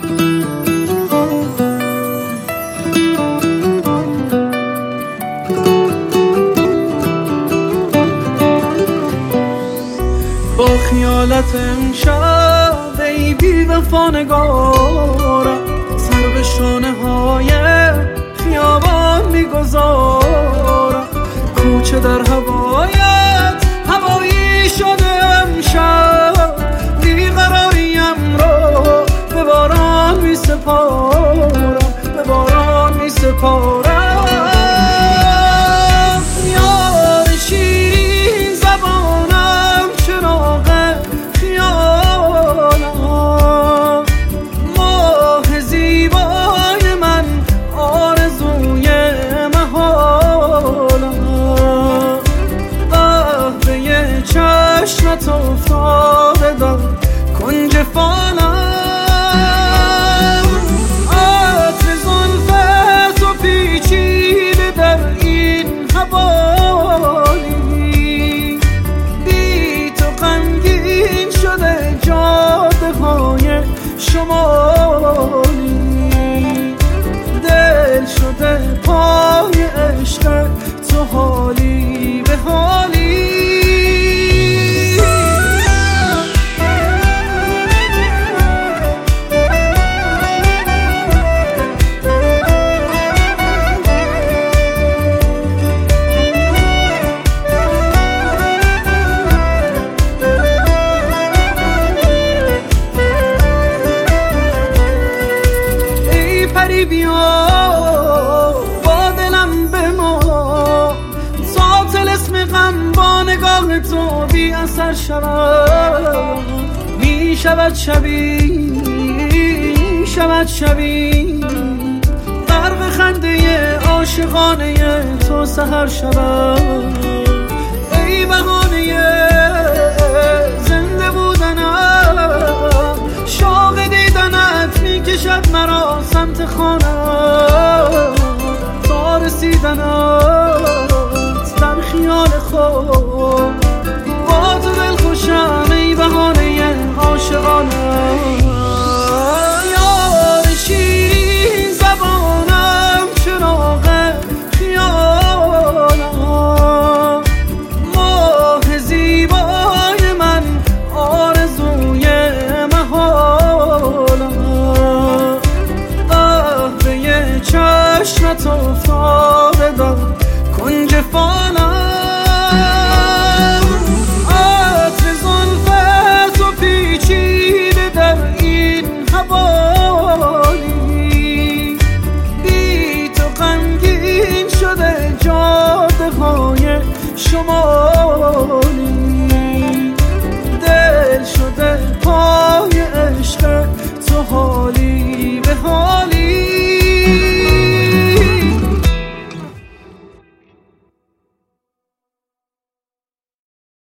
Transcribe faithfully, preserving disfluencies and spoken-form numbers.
با خیالت امشب ای بی وفا نگارم، سر به شانه های خیابان میگذارم. کوچه در هوایت هوایی شده امشب، بیقراریم رو به باران می سپارم، به باران می سپارم. چشمت افتاده در کنج فانم، عطر زلفت و پیچیده در این حوالی. بی تو غمگین شده جاده های شمالی، دل شده پای عشق تو حالی به حالی. پری بیا با دلم به ما، تا طلسم غم با نگاه تو بی اثر شود. می شود شبی، شود شبی، غرق خنده عاشقانه تو سحر شود. ای بهانه زنده بودنم، شوق دیدنت می کشد مرا سمت خانم، تا رسیدنت در خیال خود. با تو دل خوشم ای بهانه عاشقانم. یار شیرین زبانم، چراغ خیالم، ماه زیبای من، آرزوی محالم. قهوه چشمت افتاده در کنج فانم، عطر زلفت و پیچیده در این حوالی. بی تو غمگین شده جاده های شما